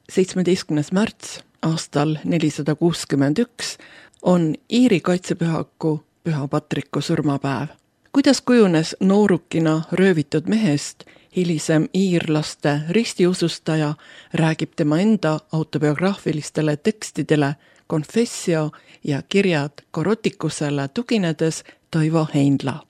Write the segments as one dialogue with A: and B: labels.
A: 17. märts aastal 461 on Iiri kaitsepühaku Püha Patriku surmapäev. Kuidas kujunes noorukina röövitud mehest hilisem iirlaste ristiusustaja, räägib tema enda autobiograafilistele tekstidele Confessio ja kirjad Korotikusele tuginedes Toivo Heinla.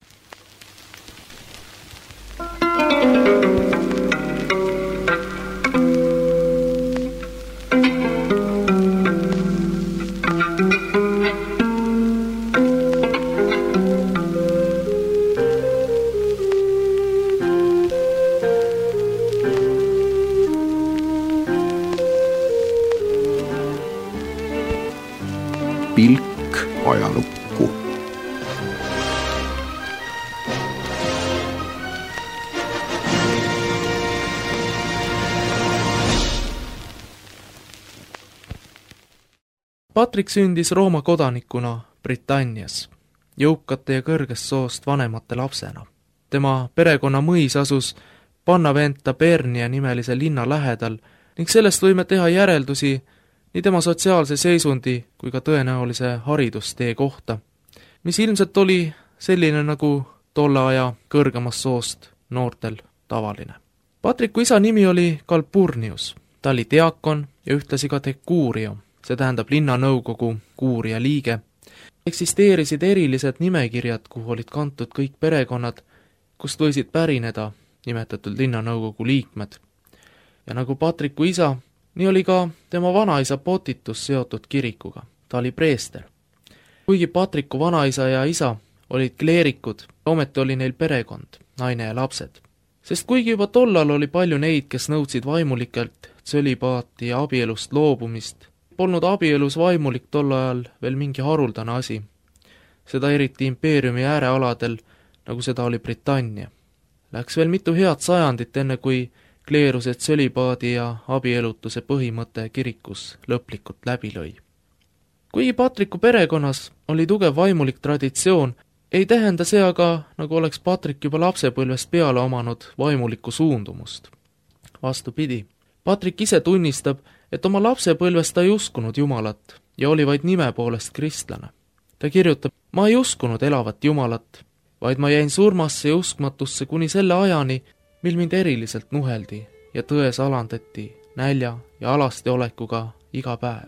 B: Pilk ajalukku.
C: Patrik sündis Rooma kodanikuna Britannias, jõukate ja kõrgest soost vanemate lapsena. Tema perekonna mõis asus Pannaventa Bernia nimelise linna lähedal ning sellest võime teha järeldusi nii tema sotsiaalse seisundi kui ka tõenäolise haridustee kohta, mis ilmselt oli selline nagu tolle aja kõrgemast soost noortel tavaline. Patriku isa nimi oli Calpurnius, ta oli diakon ja ühtlasi ka decurio, see tähendab linnanõukogu kuuria liige. Eksisteerisid erilised nimekirjad, kuhu olid kantud kõik perekonnad, kust võisid pärineda nimetatud linnanõukogu liikmed. Ja nagu Patriku isa, nii oli ka tema vanaisa Potitus seotud kirikuga. Ta oli preester. Kuigi Patriku vanaisa ja isa olid kleerikud, ometi oli neil perekond, naine ja lapsed. Sest kuigi juba tollal oli palju neid, kes nõudsid vaimulikelt tsölibaati ja abielust loobumist, polnud abielus vaimulik tol ajal veel mingi haruldane asi. Seda eriti impeeriumi äärealadel, nagu seda oli Britannia. Läks veel mitu head sajandit enne, kui kleeruse tsölibaadi ja abielutuse põhimõte kirikus lõplikult läbi lõi. Kuigi Patriku perekonnas oli tugev vaimulik traditsioon, ei tähenda see aga, nagu oleks Patrik juba lapsepõlvest peale omanud vaimulikku suundumust. Vastupidi, Patrik ise tunnistab, et oma lapsepõlvest ta ei uskunud Jumalat ja oli vaid nime poolest kristlane. Ta kirjutab, ma ei uskunud elavat Jumalat, vaid ma jäin surmasse ja uskmatusse kuni selle ajani, mil mind eriliselt nuheldi ja tões alandati nälja ja alastiolekuga iga päev.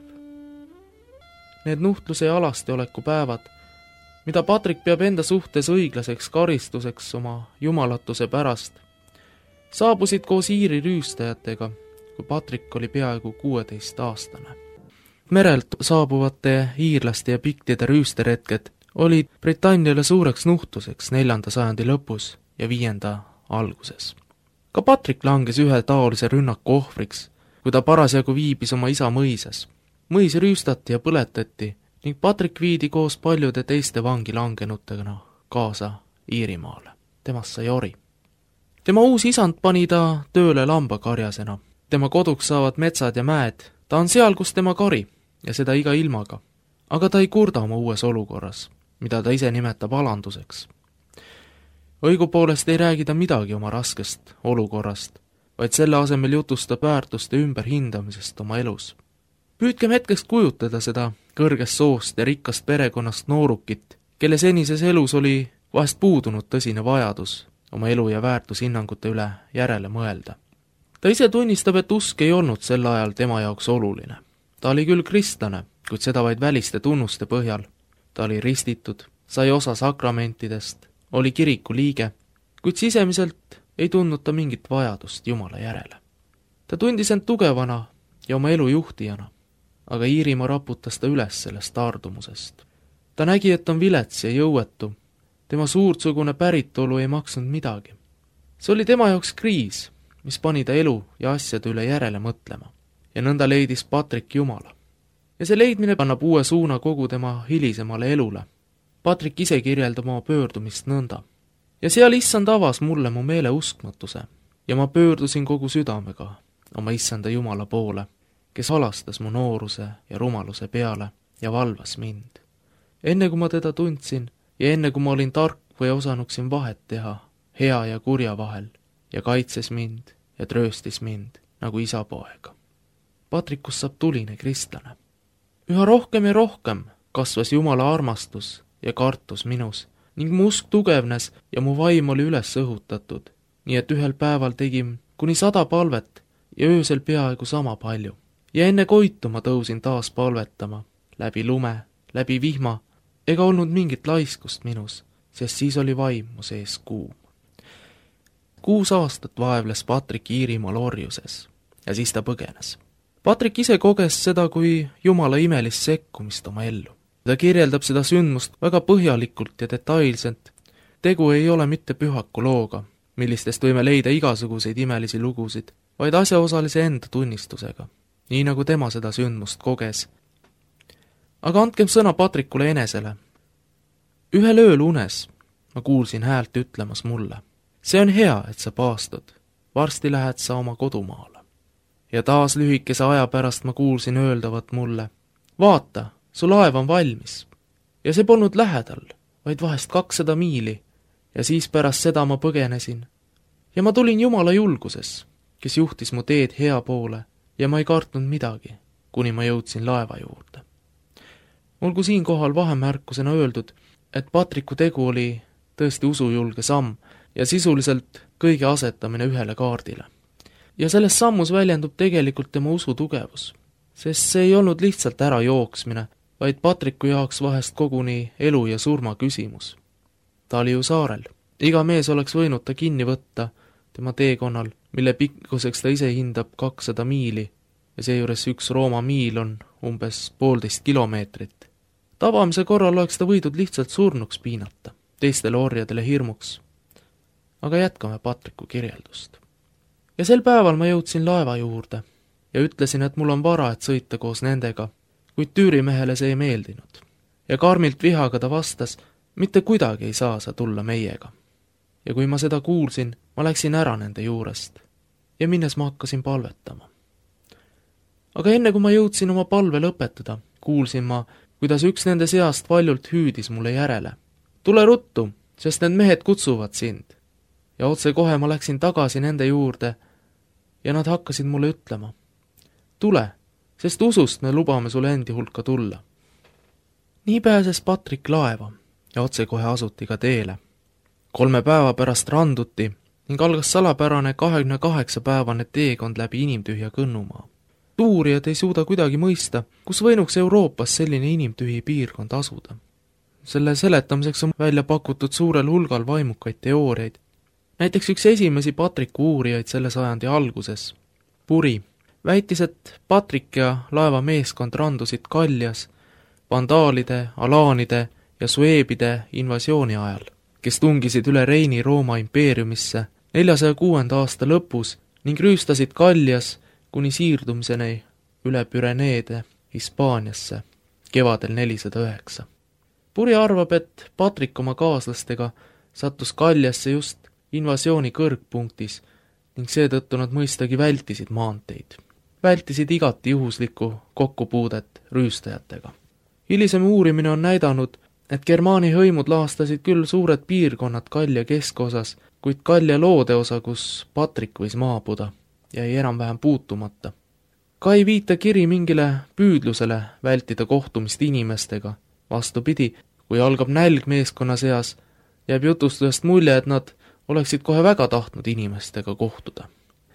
C: Need nuhtluse ja alastiolekupäevad, mida Patrik peab enda suhtes õiglaseks karistuseks oma jumalatuse pärast, saabusid koos Iiri rüüstajatega, kui Patrik oli peaaegu 16-aastane. Merelt saabuvate iirlaste ja piktide rüüsteretked olid Britanniale suureks nuhtluseks 4. sajandi lõpus ja 5. alguses. Ka Patrik langes ühe taolise rünnaku ohvriks, kui ta parasjagu viibis oma isa mõisas. Mõis rüüstati ja põletati ning Patrik viidi koos paljude teiste vangi langenutega kaasa Iirimaale. Temast sai ori. Tema uus isand pani ta tööle lambakarjasena. Tema koduks saavad metsad ja mäed. Ta on seal, kus tema kari ja seda iga ilmaga. Aga ta ei kurda oma uues olukorras, mida ta ise nimetab alanduseks. Õigupoolest ei räägi ta midagi oma raskest olukorrast, vaid selle asemel jutustab väärtuste ümberhindamisest oma elus. Püüdkem hetkest kujutada seda kõrgest soost ja rikkast perekonnast noorukit, kelle senises elus oli vahest puudunud tõsine vajadus oma elu ja väärtushinnangute üle järele mõelda. Ta ise tunnistab, et usk ei olnud sel ajal tema jaoks oluline. Ta oli küll kristlane, kuid seda vaid väliste tunnuste põhjal. Ta oli ristitud, sai osa sakramentidest, oli kiriku liige, kuid sisemiselt ei tundnud ta mingit vajadust Jumala järele. Ta tundis end tugevana ja oma elu juhtijana, aga Iirimaa raputas ta üles sellest taardumusest. Ta nägi, et on vilets ja jõuetu, tema suurtsugune päritolu ei maksnud midagi. See oli tema jaoks kriis, mis pani ta elu ja asjade üle järele mõtlema. Ja nõnda leidis Patrik Jumala. Ja see leidmine annab uue suuna kogu tema hilisemale elule. Patrik ise kirjeldab oma pöördumist nõnda. Ja seal issand avas mulle mu meele uskmatuse ja ma pöördusin kogu südamega oma issanda Jumala poole, kes alastas mu nooruse ja rumaluse peale ja valvas mind. Enne kui ma teda tundsin ja enne kui ma olin tark või osanuksin vahet teha hea ja kurja vahel ja kaitses mind ja trööstis mind nagu isa poega. Patrikust saab tuline kristlane. Üha rohkem ja rohkem kasvas Jumala armastus ja kartus minus ning mu usk tugevnes ja mu vaim oli üles õhutatud, nii et ühel päeval tegin kuni 100 palvet ja öösel peaaegu sama palju. Ja enne koitu ma tõusin taas palvetama, läbi lume, läbi vihma, ega olnud mingit laiskust minus, sest siis oli vaim mu sees kuum. 6 aastat vaevles Patrik Iirimaal orjuses ja siis ta põgenes. Patrik ise koges seda kui Jumala imelist sekkumist oma ellu. Ta kirjeldab seda sündmust väga põhjalikult ja detailselt. Tegu ei ole mitte pühaku looga, millistest võime leida igasuguseid imelisi lugusid, vaid asjaosalise enda tunnistusega, nii nagu tema seda sündmust koges. Aga andkem sõna Patrikule enesele. Ühel ööl unes ma kuulsin häält ütlemas mulle: see on hea, et sa paastud, varsti lähed sa oma kodumaale. Ja taas lühikese aja pärast ma kuulsin öeldavat mulle: vaata, su laev on valmis. Ja see polnud lähedal, vaid vahest 200 miili, ja siis pärast seda ma põgenesin. Ja ma tulin Jumala julguses, kes juhtis mu teed hea poole, ja ma ei kartnud midagi, kuni ma jõudsin laeva juurde. Olgu siinkohal vahemärkusena öeldud, et Patriku tegu oli tõesti usujulge samm ja sisuliselt kõige asetamine ühele kaardile. Ja selles sammus väljendub tegelikult tema usu tugevus, sest see ei olnud lihtsalt ära jooksmine, vaid Patriku jaoks vahest koguni elu ja surma küsimus. Ta oli ju saarel. Iga mees oleks võinud ta kinni võtta tema teekonnal, mille pikkuseks ta ise hindab 200 miili ja seejuures 1 Rooma miil on umbes 1,5 kilomeetrit. Tabamise korral oleks ta võidud lihtsalt surnuks piinata, teistele orjadele hirmuks. Aga jätkame Patriku kirjeldust. Ja sel päeval ma jõudsin laeva juurde ja ütlesin, et mul on vara, et sõita koos nendega, kuid tüürimehele see ei meeldinud. Ja karmilt vihaga ta vastas: mitte kuidagi ei saa sa tulla meiega. Ja kui ma seda kuulsin, ma läksin ära nende juurest ja minnes ma hakkasin palvetama. Aga enne kui ma jõudsin oma palve lõpetada, kuulsin ma, kuidas üks nende seast valjult hüüdis mulle järele: tule ruttu, sest need mehed kutsuvad sind. Ja otse kohe ma läksin tagasi nende juurde ja nad hakkasid mulle ütlema: tule, sest usust me lubame sulle endi hulka tulla. Nii pääses Patrik laeva ja otse kohe asuti ka teele. 3 päeva pärast randuti ning algas salapärane 28-päevane teekond läbi inimtühja Kõnnumaa. Uurijad ei suuda kuidagi mõista, kus võinuks Euroopas selline inimtühi piirkond asuda. Selle seletamiseks on välja pakutud suurel hulgal vaimukaid teooriaid. Näiteks üks esimesi Patriku uurijaid selle sajandi alguses, Puri, väitis, et Patrik ja laeva meeskond randusid Kaljas vandaalide, alaanide ja sueebide invasiooni ajal, kes tungisid üle Reini Rooma impeeriumisse 406. aasta lõpus ning rüüstasid Kaljas kuni siirdumiseni üle Püreneede Hispaaniasse kevadel 409. Puri arvab, et Patrik oma kaaslastega sattus Kaljasse just invasiooni kõrgpunktis ning seetõttu nad mõistagi vältisid maanteid. Vältisid igati juhuslikku kokkupuudet rüüstajatega. Hilisem uurimine on näidanud, et Germaani hõimud laastasid küll suured piirkonnad Kalja keskosas, kuid Kalja loodeosa, kus Patrik võis maabuda, jäi enam-vähem puutumata. Ka ei viita kiri mingile püüdlusele vältida kohtumist inimestega. Vastupidi, kui algab nälg meeskonna seas, jääb jutustusest mulje, et nad oleksid kohe väga tahtnud inimestega kohtuda.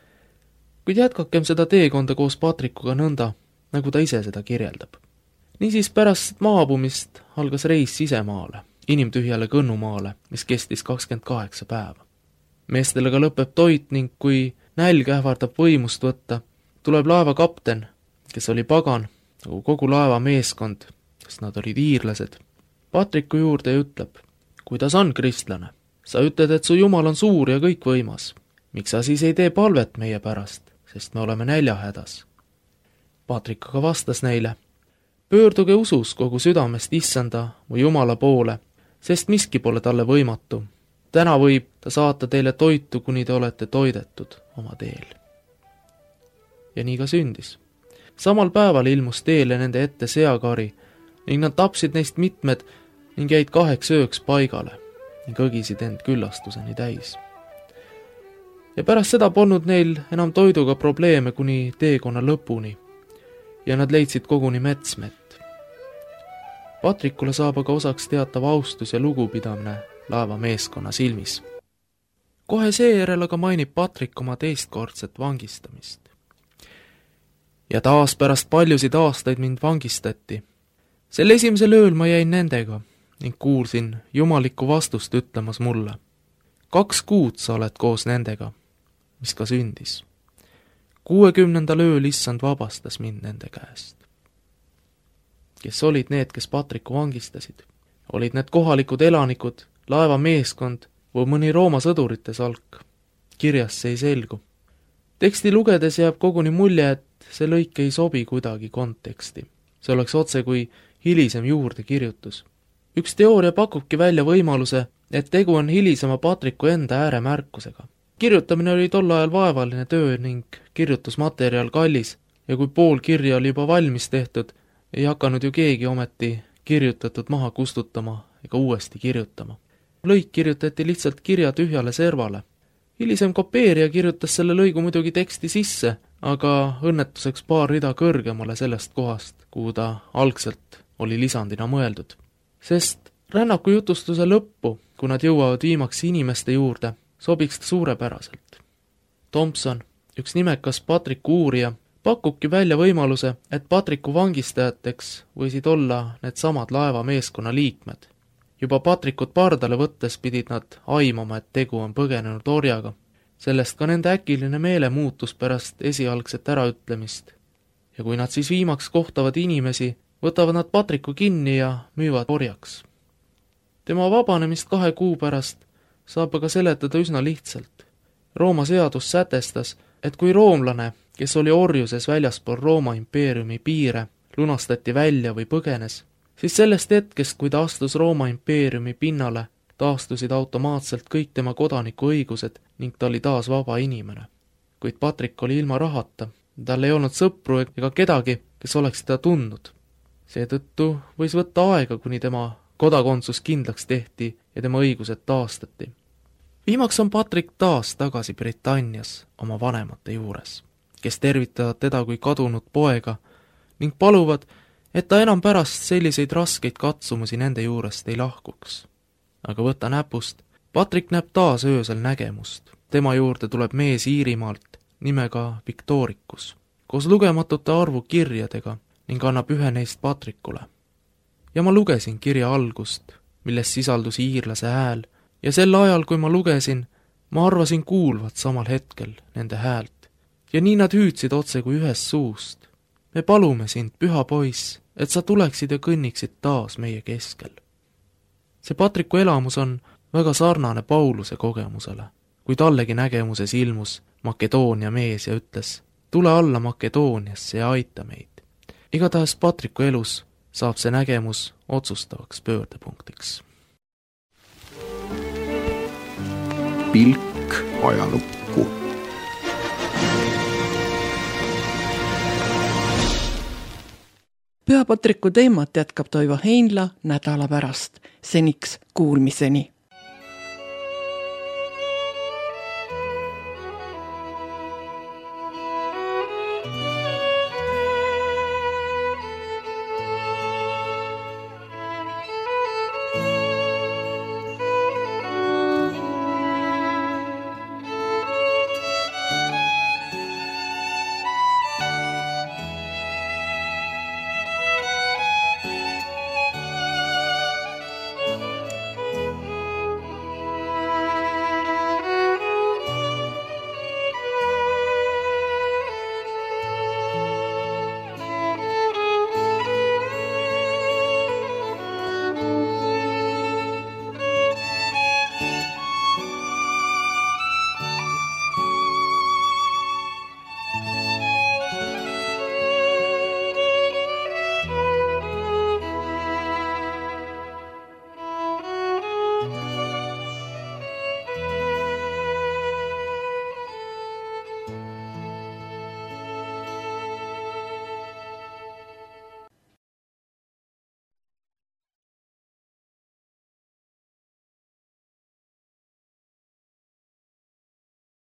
C: Kuid jätkakem seda teekonda koos Patrikuga nõnda, nagu ta ise seda kirjeldab. Niisiis pärast maabumist algas reis sisemaale, inimtühjale Kõnnumaale, mis kestis 28 päeva. Meestele ka lõpeb toit ning kui nälg ähvardab võimust võtta, tuleb laeva kapten, kes oli pagan, nagu kogu laeva meeskond, sest nad olid iirlased, Patriku juurde ja ütleb: kuidas on, kristlane? Sa ütled, et su Jumal on suur ja kõikvõimas. Miks sa siis ei tee palvet meie pärast, sest me oleme näljahädas? Patrik aga vastas neile: pöörduge usus kogu südamest Issanda või Jumala poole, sest miski pole talle võimatu. Täna võib ta saata teile toitu, kuni te olete toidetud oma teel. Ja nii ka sündis. Samal päeval ilmus teele nende ette seakari ning nad tapsid neist mitmed ning jäid 2 ööks paigale ning õgisid end küllastuseni täis. Ja pärast seda polnud neil enam toiduga probleeme kuni teekonna lõpuni ja nad leidsid koguni metsmett. Patrikule saab aga osaks teatav austus ja lugupidamine laeva meeskonna silmis. Kohe seejärel aga mainib Patrik oma teistkordset vangistamist. Ja taas pärast paljusid aastaid mind vangistati. Sel esimesel ööl ma jäin nendega ning kuulsin jumalikku vastust ütlemas mulle. 2 kuud sa oled koos nendega, mis ka sündis. 60. ööl issand vabastas mind nende käest. Kes olid need, kes Patriku vangistasid? Olid need kohalikud elanikud, laeva meeskond või mõni Rooma sõdurite salk? Kirjast see ei selgu. Teksti lugedes jääb koguni mulje, et see lõik ei sobi kuidagi konteksti. See oleks otse kui hilisem juurdekirjutus. Üks teooria pakubki välja võimaluse, et tegu on hilisema Patriku enda ääremärkusega. Kirjutamine oli tol ajal vaevaline töö ning kirjutusmaterjal kallis ja kui pool kirja oli juba valmis tehtud, ei hakanud ju keegi ometi kirjutatud maha kustutama ega uuesti kirjutama. Lõik kirjutati lihtsalt kirja tühjale servale. Hilisem kopeerija kirjutas selle lõigu muidugi teksti sisse, aga õnnetuseks paar rida kõrgemale sellest kohast, kuhu ta algselt oli lisandina mõeldud. Sest rännaku jutustuse lõppu, kui nad jõuavad viimaks inimeste juurde, sobiks ta suurepäraselt. Thompson, üks nimekas Patriku uurija, pakubki välja võimaluse, et Patriku vangistajateks võisid olla need samad laeva meeskonna liikmed. Juba Patrikut pardale võttes pidid nad aimama, et tegu on põgenenud orjaga. Sellest ka nende äkiline meelemuutus pärast esialgset äraütlemist. Ja kui nad siis viimaks kohtavad inimesi, võtavad nad Patriku kinni ja müüvad orjaks. Tema vabanemist 2 kuu pärast saab aga seletada üsna lihtsalt. Rooma seadus sätestas, et kui roomlane, kes oli orjuses väljaspool Rooma impeeriumi piire, lunastati välja või põgenes, siis sellest hetkest, kui ta astus Rooma impeeriumi pinnale, taastusid automaatselt kõik tema kodaniku õigused ning ta oli taas vaba inimene. Kuid Patrik oli ilma rahata, tal ei olnud sõpru ega kedagi, kes oleks teda tundnud. Seetõttu võis võtta aega, kuni tema kodakondsus kindlaks tehti ja tema õigused taastati. Viimaks on Patrik taas tagasi Britannias oma vanemate juures, kes tervitavad teda kui kadunud poega ning paluvad, et ta enam pärast selliseid raskeid katsumusi nende juurest ei lahkuks. Aga võta näpust, Patrik näeb taas öösel nägemust. Tema juurde tuleb mees Iirimaalt nimega Victoricus, koos lugematute arvu kirjadega ning annab ühe neist Patrikule. Ja ma lugesin kirja algust, milles sisaldus iirlase hääl, ja sel ajal, kui ma lugesin, ma arvasin kuulvat samal hetkel nende häält. Ja nii nad hüüdsid otse kui ühest suust. Me palume sind, püha poiss, et sa tuleksid ja kõnniksid taas meie keskel. See Patriku elamus on väga sarnane Pauluse kogemusele, kui tallegi nägemuses ilmus Makedoonia mees ja ütles, tule alla Makedooniasse ja aita meid. Igatahes Patriku elus saab see nägemus otsustavaks pöördepunktiks.
B: Pilk ajalukku.
A: Püha Patriku teemat jätkab Toivo Heinla nädala pärast. Seniks kuulmiseni!